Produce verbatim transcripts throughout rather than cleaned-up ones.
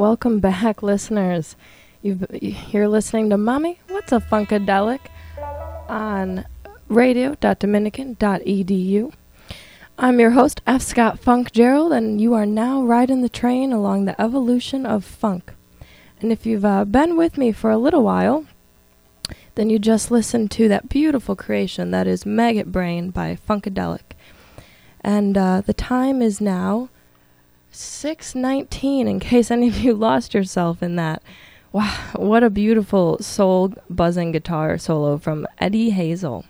Welcome back, listeners. You've, you're listening to Mommy, What's a Funkadelic? On radio dot dominican dot e d u. I'm your host, F. Scott Funk Gerald, and you are now riding the train along the evolution of funk. And if you've uh, been with me for a little while, then you just listened to that beautiful creation that is Maggot Brain by Funkadelic. And uh, the time is now six nineteen, in case any of you lost yourself in that. Wow, what a beautiful soul-buzzing guitar solo from Eddie Hazel.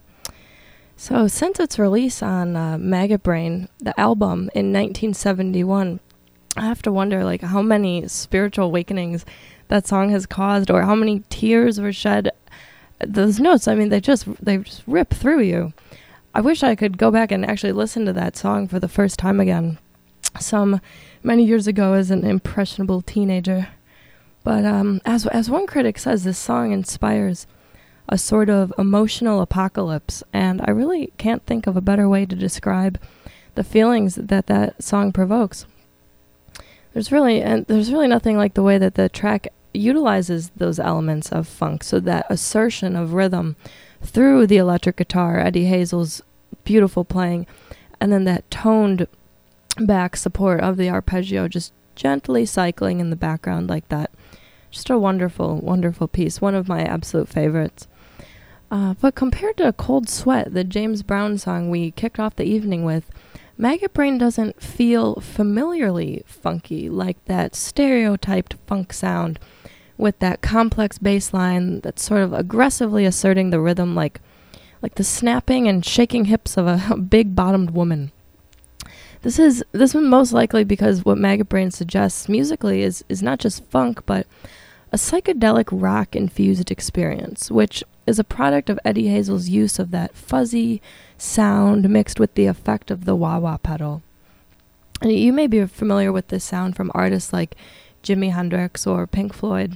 So since its release on uh, Maggot Brain, the album, in nineteen seventy-one, I have to wonder like how many spiritual awakenings that song has caused, or how many tears were shed. Those notes, I mean, they just they just rip through you. I wish I could go back and actually listen to that song for the first time again, some many years ago as an impressionable teenager. But um, as as one critic says, this song inspires a sort of emotional apocalypse, and I really can't think of a better way to describe the feelings that that song provokes. There's really and there's really nothing like the way that the track utilizes those elements of funk, so that assertion of rhythm through the electric guitar, Eddie Hazel's beautiful playing, and then that toned back support of the arpeggio just gently cycling in the background like that. Just a wonderful, wonderful piece. One of my absolute favorites. Uh, but compared to Cold Sweat, the James Brown song we kicked off the evening with, Maggot Brain doesn't feel familiarly funky like that stereotyped funk sound with that complex bass line that's sort of aggressively asserting the rhythm like like the snapping and shaking hips of a, a big-bottomed woman. This is this is most likely because what Maggot Brain suggests musically is, is not just funk, but a psychedelic rock-infused experience, which is a product of Eddie Hazel's use of that fuzzy sound mixed with the effect of the wah-wah pedal. And you may be familiar with this sound from artists like Jimi Hendrix or Pink Floyd.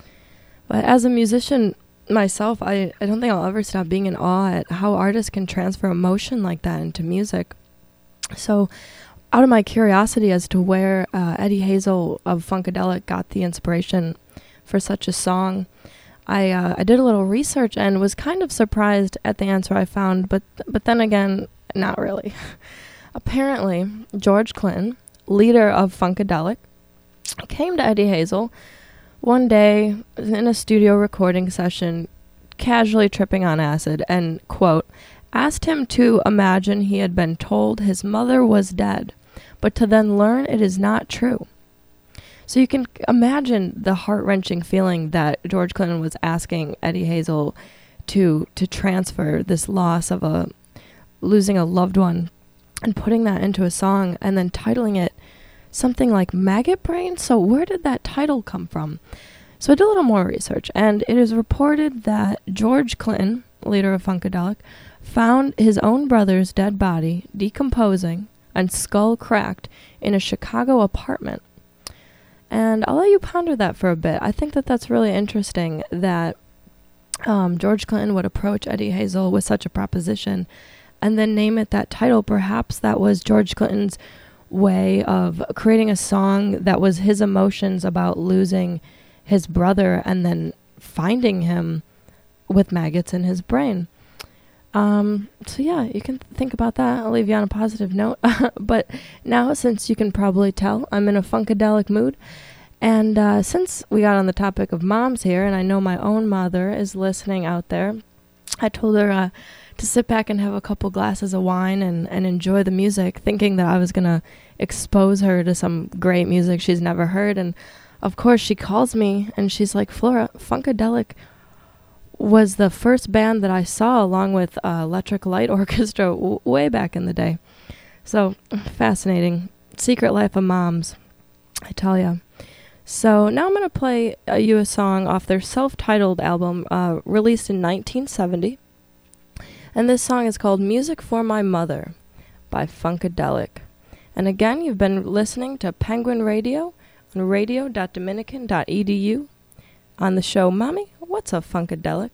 But as a musician myself, I, I don't think I'll ever stop being in awe at how artists can transfer emotion like that into music. So, out of my curiosity as to where uh, Eddie Hazel of Funkadelic got the inspiration for such a song, I uh, I did a little research and was kind of surprised at the answer I found, but but then again, not really. Apparently, George Clinton, leader of Funkadelic, came to Eddie Hazel one day in a studio recording session, casually tripping on acid, and, quote, asked him to imagine he had been told his mother was dead, but to then learn it is not true. So you can imagine the heart-wrenching feeling that George Clinton was asking Eddie Hazel to to transfer this loss of a losing a loved one and putting that into a song and then titling it something like Maggot Brain. So where did that title come from? So I did a little more research, and it is reported that George Clinton, leader of Funkadelic, found his own brother's dead body decomposing and skull cracked in a Chicago apartment. And I'll let you ponder that for a bit. I think that that's really interesting that um, George Clinton would approach Eddie Hazel with such a proposition and then name it that title. Perhaps that was George Clinton's way of creating a song that was his emotions about losing his brother and then finding him with maggots in his brain. Um, so yeah, you can think about that. I'll leave you on a positive note. But now, since you can probably tell, I'm in a Funkadelic mood. And uh, since we got on the topic of moms here, and I know my own mother is listening out there, I told her uh, to sit back and have a couple glasses of wine and, and enjoy the music, thinking that I was going to expose her to some great music she's never heard. And of course, she calls me and she's like, Flora, Funkadelic was the first band that I saw along with uh, Electric Light Orchestra w- way back in the day. So, fascinating. Secret life of moms, I tell ya. So, now I'm going to play uh, you a song off their self-titled album uh, released in nineteen seventy. And this song is called Music for My Mother by Funkadelic. And again, you've been listening to Penguin Radio on radio dot dominican dot e d u on the show Mommy, What's a Funkadelic?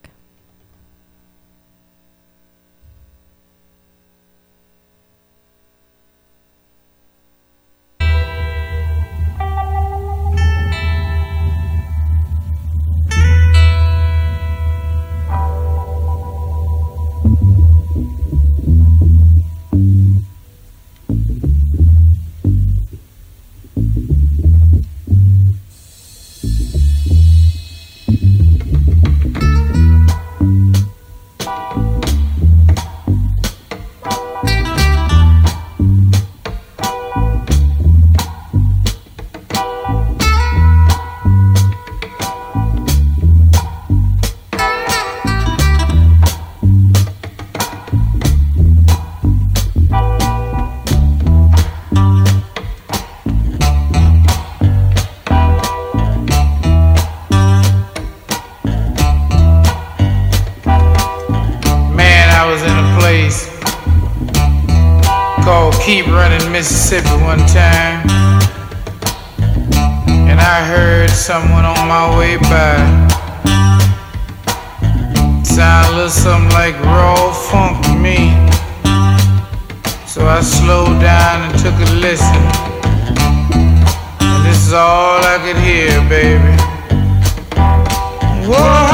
place called Keep Running, Mississippi one time, and I heard someone on my way by sound a little something like raw funk to me. So I slowed down and took a listen, and this is all I could hear, baby. Whoa.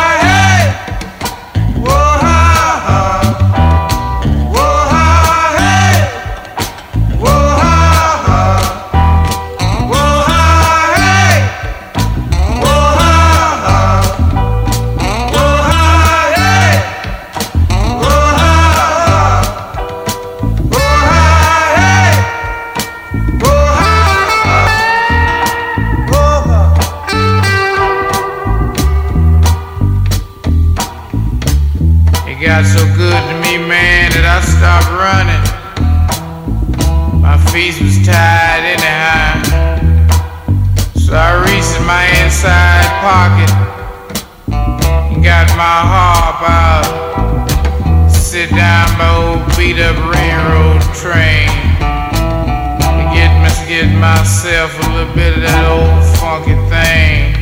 Got so good to me, man, that I stopped running. My feet was tired anyhow, so I reached in my inside pocket and got my harp out. Sit down by old beat up railroad train to get, to get myself a little bit of that old funky thing.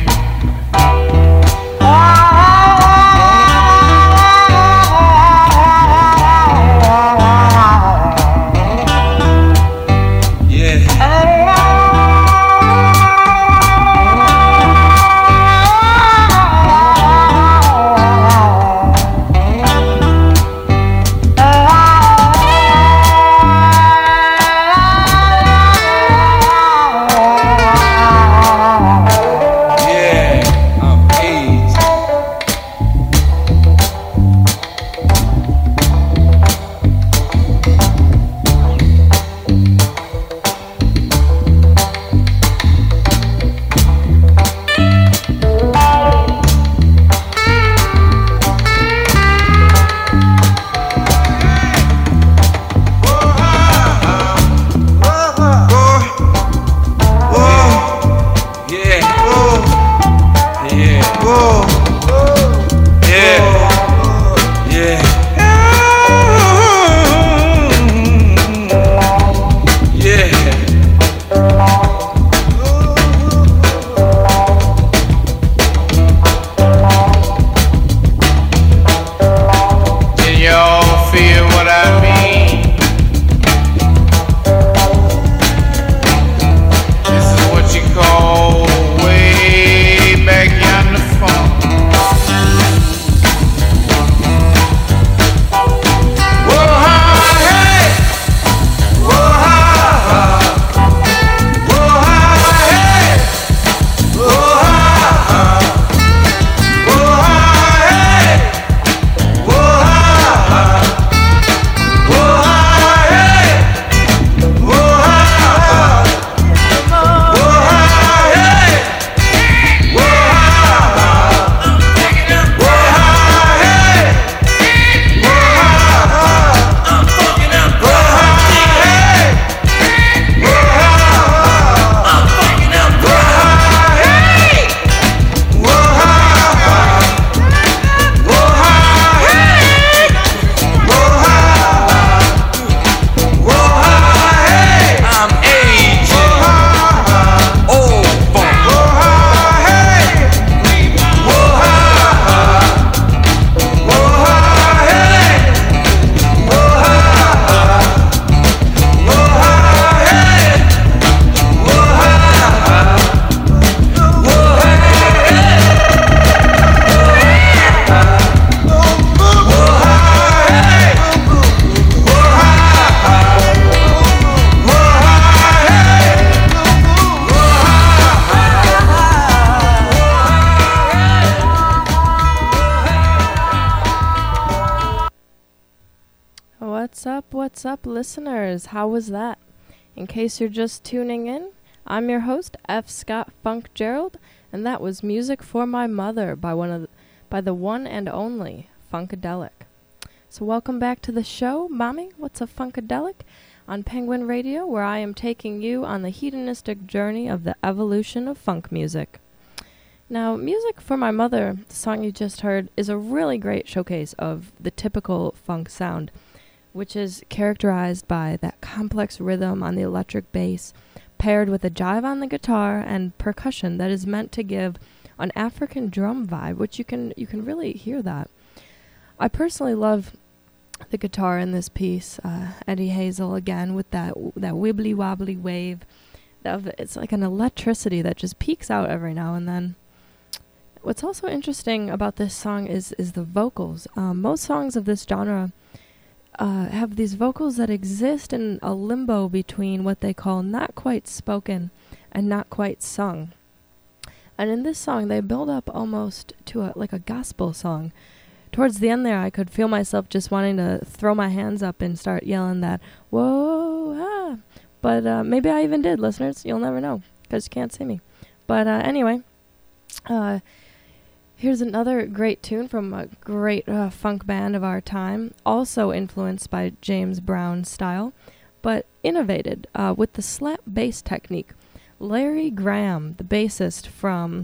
What's up, what's up, listeners? How was that? In case you're just tuning in, I'm your host, F. Scott Funk Gerald, and that was Music for My Mother by one of the, by the one and only Funkadelic. So welcome back to the show, Mommy, What's a Funkadelic? On Penguin Radio, where I am taking you on the hedonistic journey of the evolution of funk music. Now, Music for My Mother, the song you just heard, is a really great showcase of the typical funk sound. which is characterized by that complex rhythm on the electric bass, paired with a jive on the guitar and percussion that is meant to give an African drum vibe, which you can you can really hear that. I personally love the guitar in this piece. Uh, Eddie Hazel again with that that wibbly wobbly wave. Of it's like an electricity that just peaks out every now and then. What's also interesting about this song is is the vocals. Um, most songs of this genre uh, have these vocals that exist in a limbo between what they call not quite spoken and not quite sung. And in this song, they build up almost to a like a gospel song. Towards the end there, I could feel myself just wanting to throw my hands up and start yelling that, whoa, ah. But uh, maybe I even did, listeners. You'll never know, because you can't see me. But uh, anyway, uh, here's another great tune from a great uh, funk band of our time, also influenced by James Brown's style, but innovated uh, with the slap bass technique. Larry Graham, the bassist from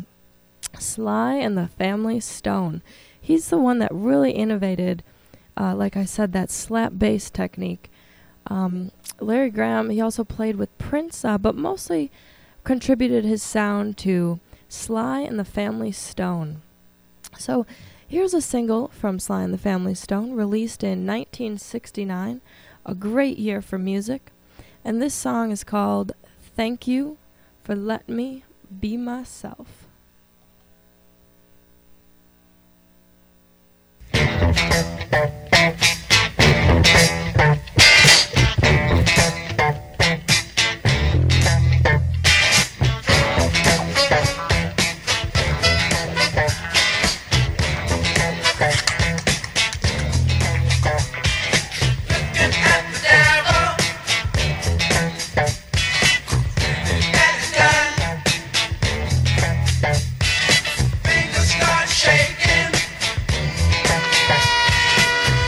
Sly and the Family Stone, he's the one that really innovated, uh, like I said, that slap bass technique. Um, Larry Graham, he also played with Prince, uh, but mostly contributed his sound to Sly and the Family Stone. So here's a single from Sly and the Family Stone, released in nineteen sixty-nine, a great year for music. And this song is called Thank You for Let Me Be Myself. Fingers start shaking.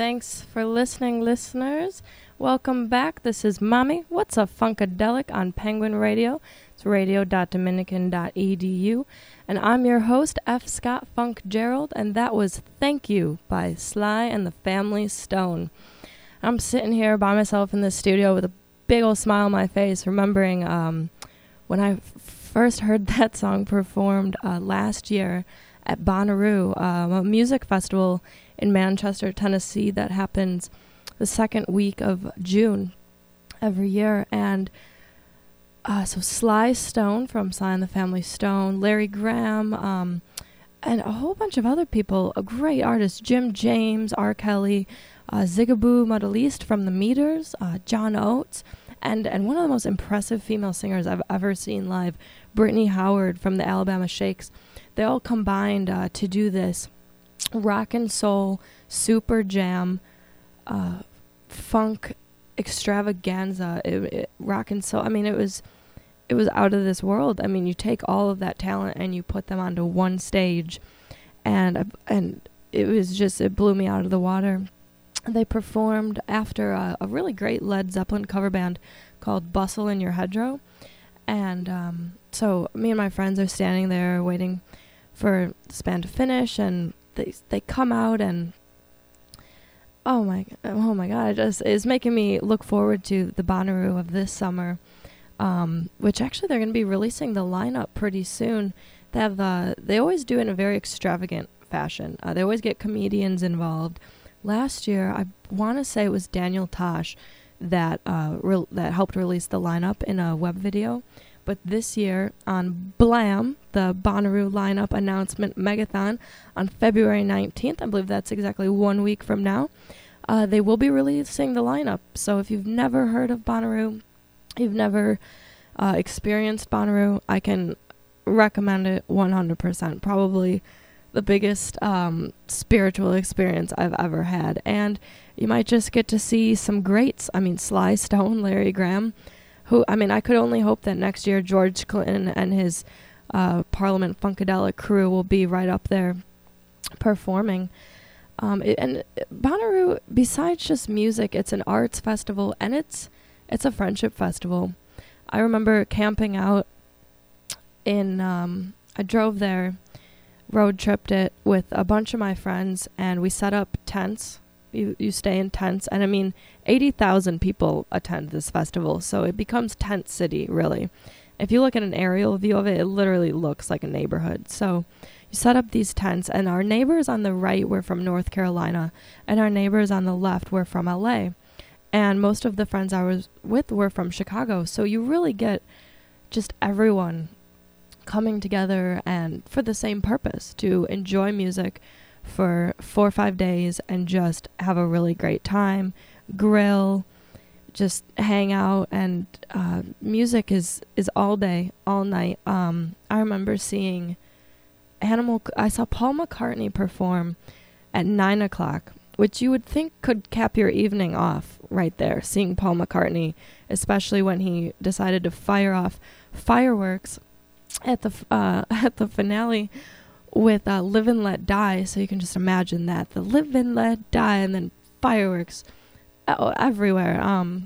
Thanks for listening, listeners. Welcome back. This is Mommy. What's a Funkadelic on Penguin Radio? It's radio dot dominican dot e d u. And I'm your host, F. Scott Funk Gerald, and that was Thank You by Sly and the Family Stone. I'm sitting here by myself in the studio with a big old smile on my face, remembering um, when I f- first heard that song performed uh, last year at Bonnaroo, um, a music festival in Manchester, Tennessee, that happens the second week of June every year. And uh, so Sly Stone from Sly and the Family Stone, Larry Graham, um, and a whole bunch of other people, a great artists, Jim James, R. Kelly, uh, Zigaboo Muddleast from the Meters, uh, John Oates, and, and one of the most impressive female singers I've ever seen live, Brittany Howard from the Alabama Shakes. They all combined uh, to do this rock and soul, super jam, uh, funk extravaganza, it, it, rock and soul. I mean, it was it was out of this world. I mean, you take all of that talent and you put them onto one stage, and and it was just, it blew me out of the water. They performed after a, a really great Led Zeppelin cover band called Bustle in Your Hedgerow, and um, so me and my friends are standing there waiting for this band to finish, and they they come out, and oh my oh my god, it just is making me look forward to the Bonnaroo of this summer, um, which actually they're going to be releasing the lineup pretty soon. They have uh, they always do it in a very extravagant fashion. Uh, they always get comedians involved. Last year, I want to say it was Daniel Tosh that uh, re- that helped release the lineup in a web video. But this year on Blam, the Bonnaroo lineup announcement megathon on February nineteenth, I believe that's exactly one week from now, uh, they will be releasing the lineup. So if you've never heard of Bonnaroo, you've never uh, experienced Bonnaroo, I can recommend it one hundred percent. Probably the biggest um, spiritual experience I've ever had. And you might just get to see some greats. I mean, Sly Stone, Larry Graham, who, I mean, I could only hope that next year George Clinton and his uh, Parliament Funkadelic crew will be right up there performing. Um, it, and Bonnaroo, besides just music, it's an arts festival, and it's it's a friendship festival. I remember camping out in, um, I drove there, road tripped it with a bunch of my friends, and we set up tents. You you stay in tents, and I mean, eighty thousand people attend this festival, so it becomes tent city, really. If you look at an aerial view of it, it literally looks like a neighborhood. So you set up these tents, and our neighbors on the right were from North Carolina, and our neighbors on the left were from L A, and most of the friends I was with were from Chicago, so you really get just everyone coming together and for the same purpose, to enjoy music for four or five days and just have a really great time, grill, just hang out, and uh, music is, is all day, all night. Um, I remember seeing Animal, I saw Paul McCartney perform at nine o'clock, which you would think could cap your evening off right there, seeing Paul McCartney, especially when he decided to fire off fireworks at the uh, at the finale with uh, Live and Let Die. So you can just imagine that, the Live and Let Die, and then fireworks oh, everywhere. Um,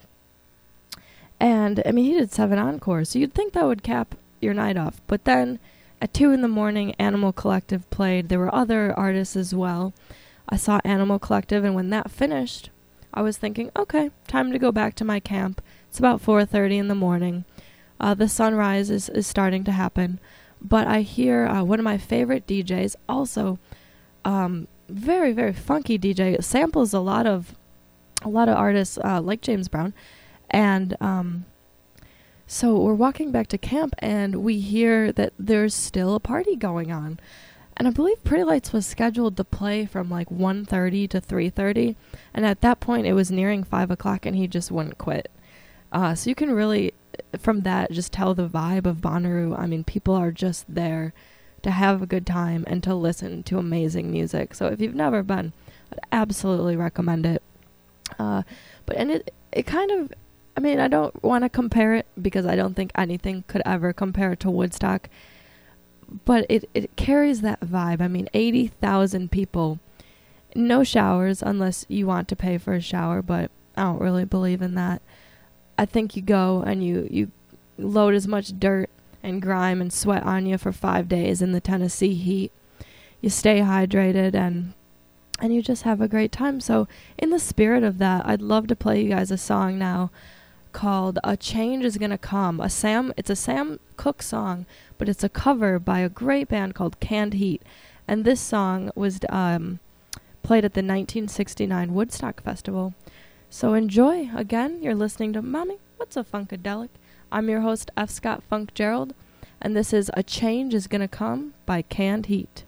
and I mean, he did seven encores, so you'd think that would cap your night off. But then at two in the morning, Animal Collective played. There were other artists as well. I saw Animal Collective, and when that finished, I was thinking, okay, time to go back to my camp. It's about four thirty in the morning. Uh, the sunrise is, is starting to happen. But I hear uh, one of my favorite D Js, also um, very, very funky D J, samples a lot of a lot of artists uh, like James Brown. And um, so we're walking back to camp, and we hear that there's still a party going on. And I believe Pretty Lights was scheduled to play from like one thirty to three thirty. And at that point, it was nearing five o'clock, and he just wouldn't quit. Uh, so you can really, from that, just tell the vibe of Bonnaroo. I mean, people are just there to have a good time and to listen to amazing music. So if you've never been, I'd absolutely recommend it. Uh, but and it it kind of, I mean, I don't want to compare it because I don't think anything could ever compare to Woodstock. But it, it carries that vibe. I mean, eighty thousand people No showers unless you want to pay for a shower, but I don't really believe in that. I think you go and you, you load as much dirt and grime and sweat on you for five days in the Tennessee heat. You stay hydrated and and you just have a great time. So in the spirit of that, I'd love to play you guys a song now called A Change Is Gonna Come. A Sam it's a Sam Cooke song, but it's a cover by a great band called Canned Heat. And this song was um, played at the nineteen sixty-nine Woodstock Festival. So enjoy. Again, you're listening to Mommy, What's a Funkadelic? I'm your host, F. Scott Funk Gerald, and this is A Change Is Gonna Come by Canned Heat.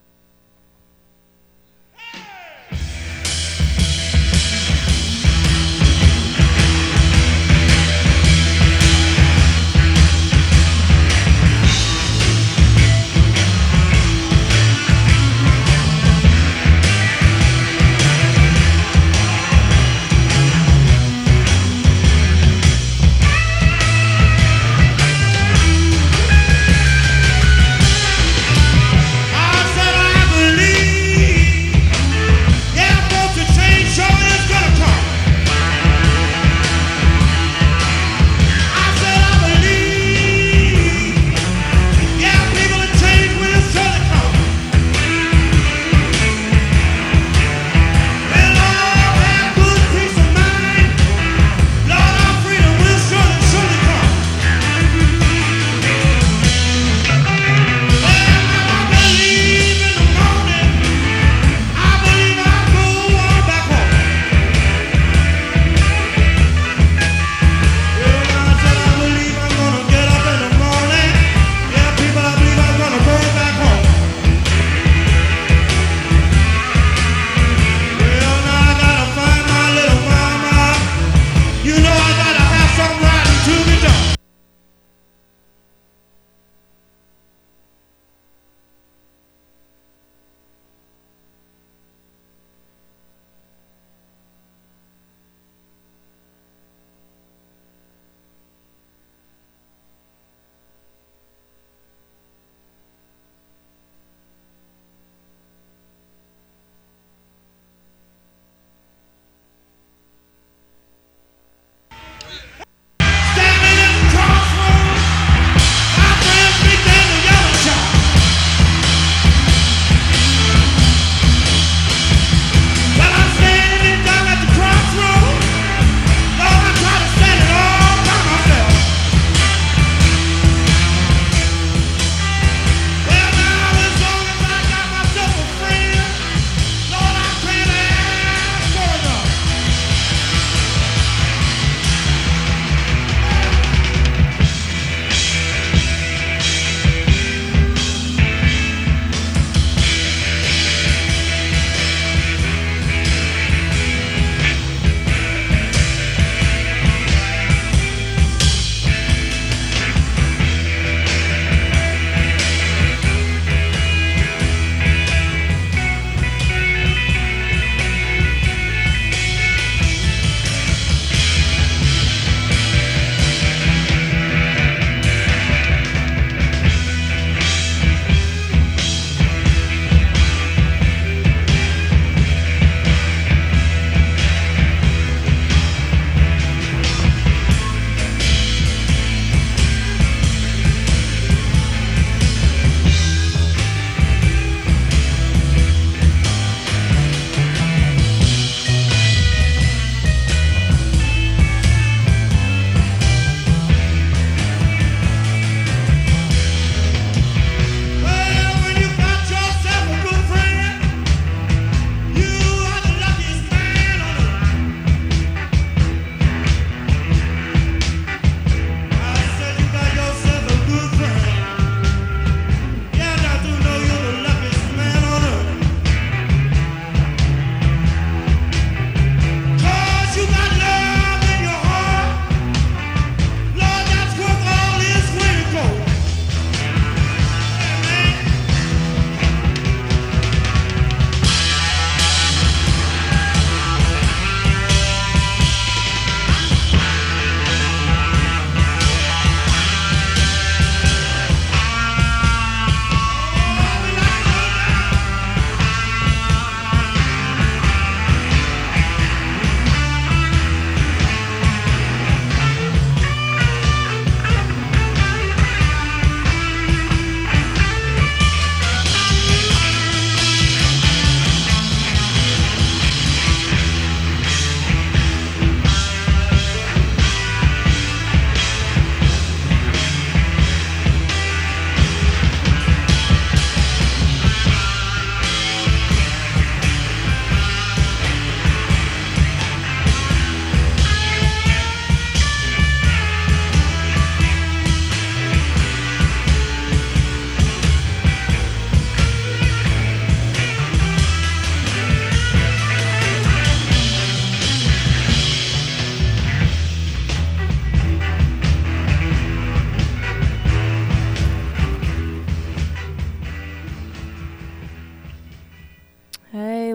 I said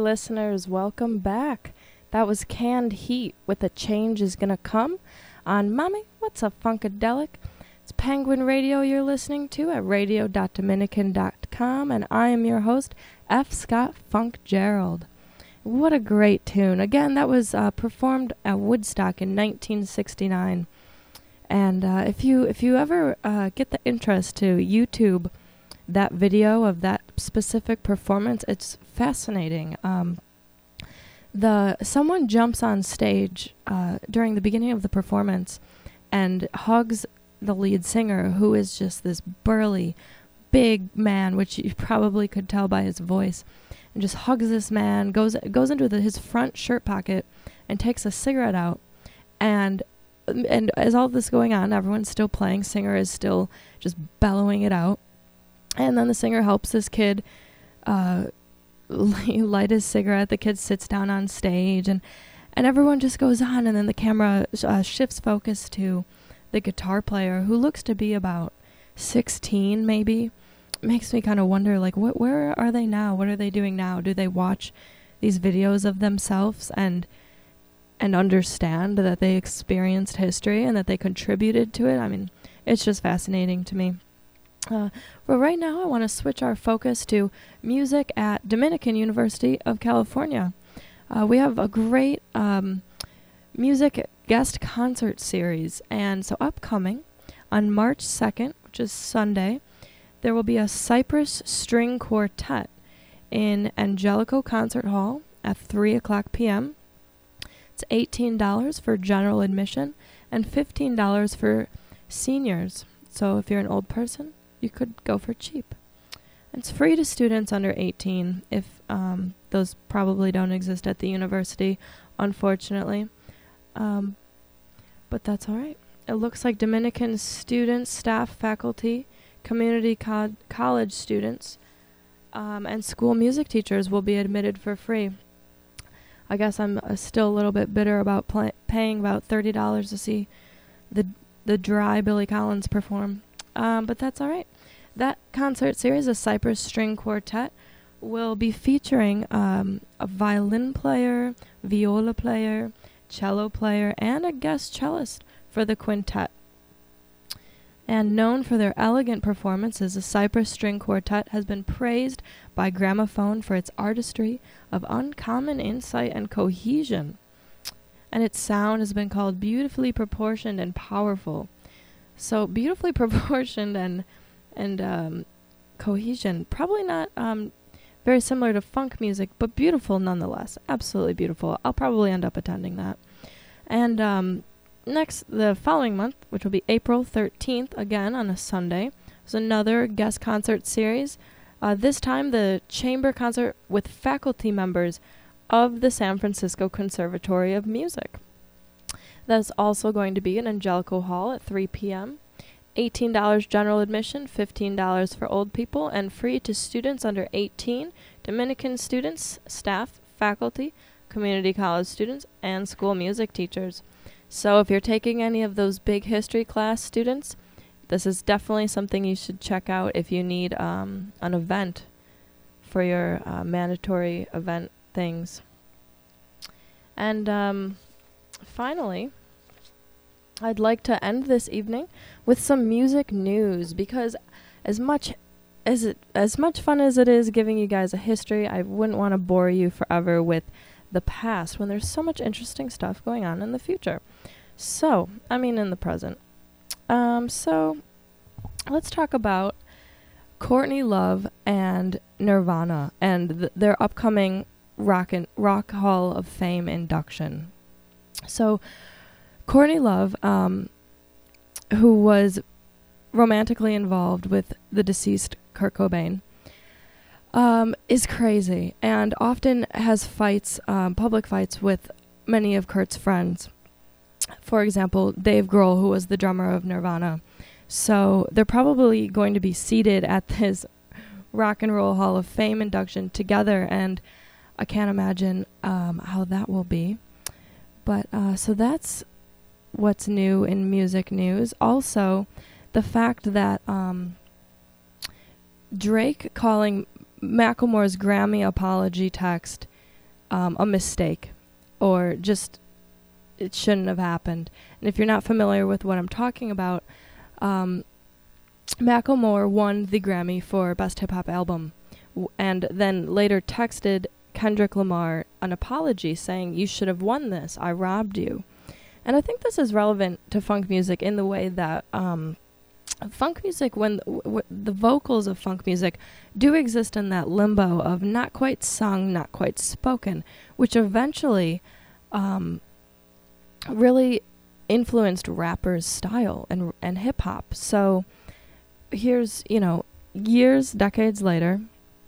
listeners, welcome back. That was Canned Heat with A Change Is Gonna Come on Mommy, What's a Funkadelic? It's Penguin Radio you're listening to at radio dot dominican dot com, and I am your host, F. Scott Funk Gerald. What a great tune. Again, that was uh, performed at Woodstock in nineteen sixty-nine. And uh, if you if you ever uh, get the interest to YouTube that video of that specific performance, it's fascinating. Um, the someone jumps on stage uh, during the beginning of the performance and hugs the lead singer, who is just this burly, big man, which you probably could tell by his voice, and just hugs this man, goes goes into the, his front shirt pocket and takes a cigarette out. And and as all this going on, everyone's still playing. Singer is still just bellowing it out. And then the singer helps this kid uh, light his cigarette. The kid sits down on stage, and, and everyone just goes on. And then the camera uh, shifts focus to the guitar player, who looks to be about sixteen, maybe. Makes me kind of wonder, like, what? Where are they now? What are they doing now? Do they watch these videos of themselves and and understand that they experienced history and that they contributed to it? I mean, it's just fascinating to me. Uh, but right now, I want to switch our focus to music at Dominican University of California. Uh, we have a great um, music guest concert series, and so upcoming on March second, which is Sunday, there will be a Cypress String Quartet in Angelico Concert Hall at three o'clock p.m. It's eighteen dollars for general admission and fifteen dollars for seniors. So if you're an old person, you could go for cheap. It's free to students under eighteen, if um, those probably don't exist at the university, unfortunately. Um, but that's all right. It looks like Dominican students, staff, faculty, community co- college students, um, and school music teachers will be admitted for free. I guess I'm uh, still a little bit bitter about pl- paying about thirty dollars to see the the dry Billy Collins perform. Um, but that's all right. That concert series, a Cypress String Quartet, will be featuring um, a violin player, viola player, cello player, and a guest cellist for the quintet. And known for their elegant performances, the Cypress String Quartet has been praised by Gramophone for its artistry of uncommon insight and cohesion. And its sound has been called beautifully proportioned and powerful. So beautifully proportioned and and um, cohesion, probably not um, very similar to funk music, but beautiful nonetheless. Absolutely beautiful. I'll probably end up attending that. And um, next, the following month, which will be April thirteenth, again on a Sunday, is another guest concert series. Uh, this time, the chamber concert with faculty members of the San Francisco Conservatory of Music. That's also going to be in Angelico Hall at three p.m. eighteen dollars general admission, fifteen dollars for old people, and free to students under eighteen, Dominican students, staff, faculty, community college students, and school music teachers. So if you're taking any of those big history class students, this is definitely something you should check out if you need um, an event for your uh, mandatory event things. And um, finally, I'd like to end this evening with some music news, because as much as it as much fun as it is giving you guys a history, I wouldn't want to bore you forever with the past when there's so much interesting stuff going on in the future. So, I mean in the present. Um, so, let's talk about Courtney Love and Nirvana and th- their upcoming Rock and Rock Hall of Fame induction. So, Courtney Love, um, who was romantically involved with the deceased Kurt Cobain, um, is crazy and often has fights, um, public fights with many of Kurt's friends. For example, Dave Grohl, who was the drummer of Nirvana. So they're probably going to be seated at this Rock and Roll Hall of Fame induction together, and I can't imagine um, how that will be. But uh, so that's what's new in music news. Also, the fact that um, Drake calling Macklemore's Grammy apology text um, a mistake or just it shouldn't have happened. And if you're not familiar with what I'm talking about, um, Macklemore won the Grammy for Best Hip Hop Album w- and then later texted Kendrick Lamar an apology saying, "You should have won this. I robbed you." And I think this is relevant to funk music in the way that um, funk music, when w- w- the vocals of funk music do exist in that limbo of not quite sung, not quite spoken, which eventually um, really influenced rappers' style and and hip hop. So here's, you know, years, decades later,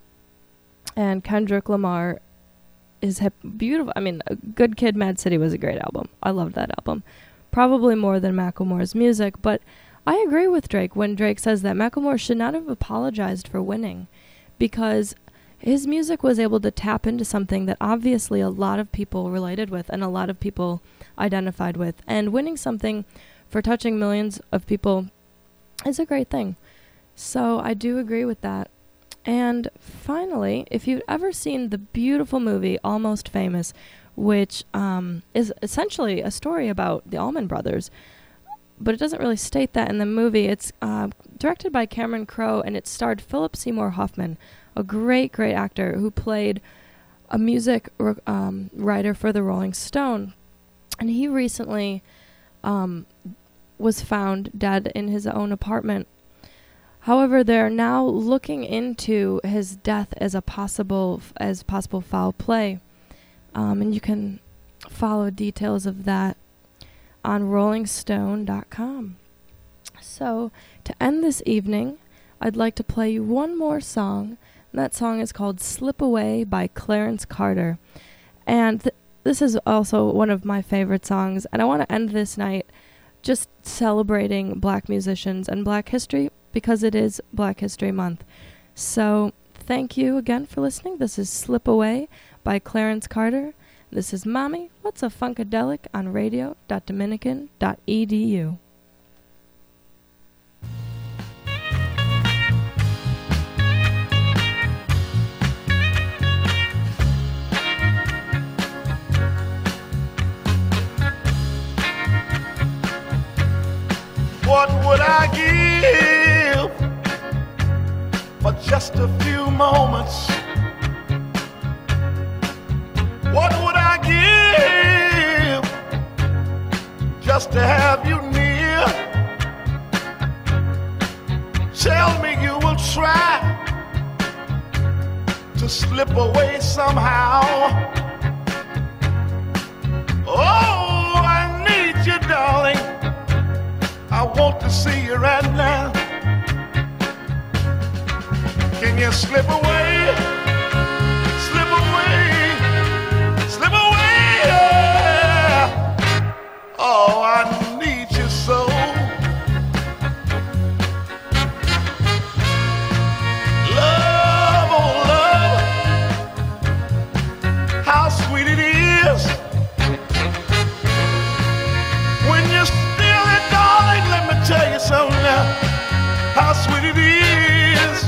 and Kendrick Lamar is hip, beautiful. I mean, Good Kid, Mad City was a great album. I loved that album, probably more than Macklemore's music. But I agree with Drake when Drake says that Macklemore should not have apologized for winning, because his music was able to tap into something that obviously a lot of people related with and a lot of people identified with. And winning something for touching millions of people is a great thing. So I do agree with that. And finally, if you've ever seen the beautiful movie Almost Famous, which um, is essentially a story about the Allman Brothers, but it doesn't really state that in the movie. It's uh, directed by Cameron Crowe, and it starred Philip Seymour Hoffman, a great, great actor who played a music um, writer for the Rolling Stone. And he recently um, was found dead in his own apartment. However, they're now looking into his death as a possible as possible foul play, um, and you can follow details of that on rolling stone dot com. So, to end this evening, I'd like to play you one more song, and that song is called "Slip Away" by Clarence Carter, and th- this is also one of my favorite songs. And I want to end this night just celebrating Black musicians and Black history, because it is Black History Month. So thank you again for listening. This is Slip Away by Clarence Carter. This is Mommy, What's a Funkadelic on radio dot dominican dot e d u. What would I give for just a few moments? What would I give just to have you near? Tell me you will try to slip away somehow. Oh, I need you, darling. I want to see you right now. Can you slip away? Slip away. Slip away. Yeah. Oh, I need you so. Love, oh love, how sweet it is when you're still in, darling. Let me tell you something now, how sweet it is.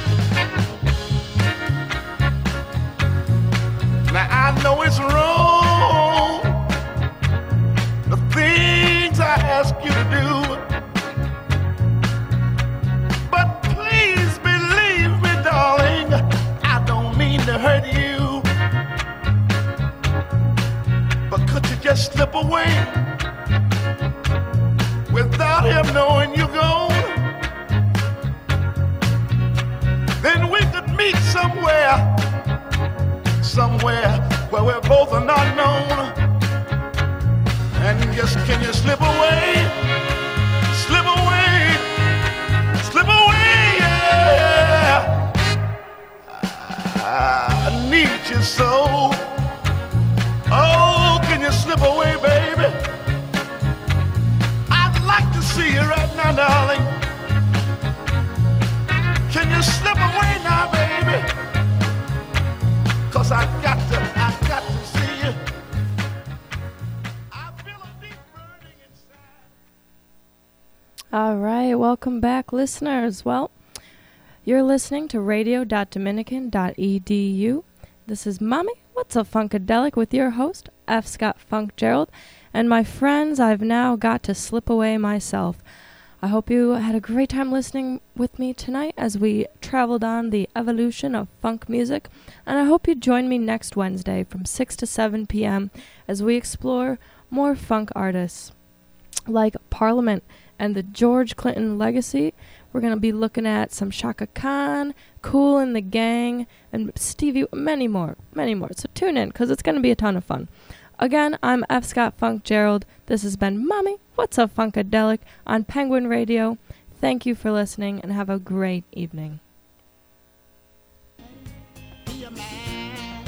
Now I know it's wrong, the things I ask you to do, but please believe me, darling, I don't mean to hurt you. But could you just slip away without him knowing you're gone? Then we could meet somewhere, somewhere where we're both are not known. And just can you slip away, slip away, slip away, yeah. I need you so. Oh, can you slip away, baby? I'd like to see you right now, darling. Can you slip away now, baby? Cause I got to, I got to see you. I feel a deep burning inside. All right, welcome back, listeners. Well, you're listening to radio dot dominican dot e d u. This is Mommy, What's What's a Funkadelic with your host, F. Scott Funk Gerald. And my friends, I've now got to slip away myself. I hope you had a great time listening with me tonight as we traveled on the evolution of funk music. And I hope you join me next Wednesday from six to seven p.m. as we explore more funk artists like Parliament and the George Clinton legacy. We're going to be looking at some Chaka Khan, Kool and the Gang, and Stevie, many more, many more. So tune in, because it's going to be a ton of fun. Again, I'm F. Scott Funk Gerald. This has been Mommy, What's a Funkadelic on Penguin Radio. Thank you for listening, and have a great evening. Be a man.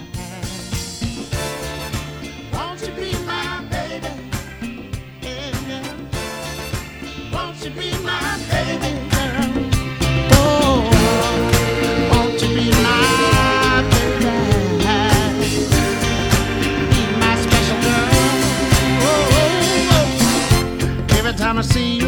Won't you be my baby? Yeah. Won't you be my baby? Oh, won't you be my baby? Be my special girl. Oh, oh, oh. Every time I see you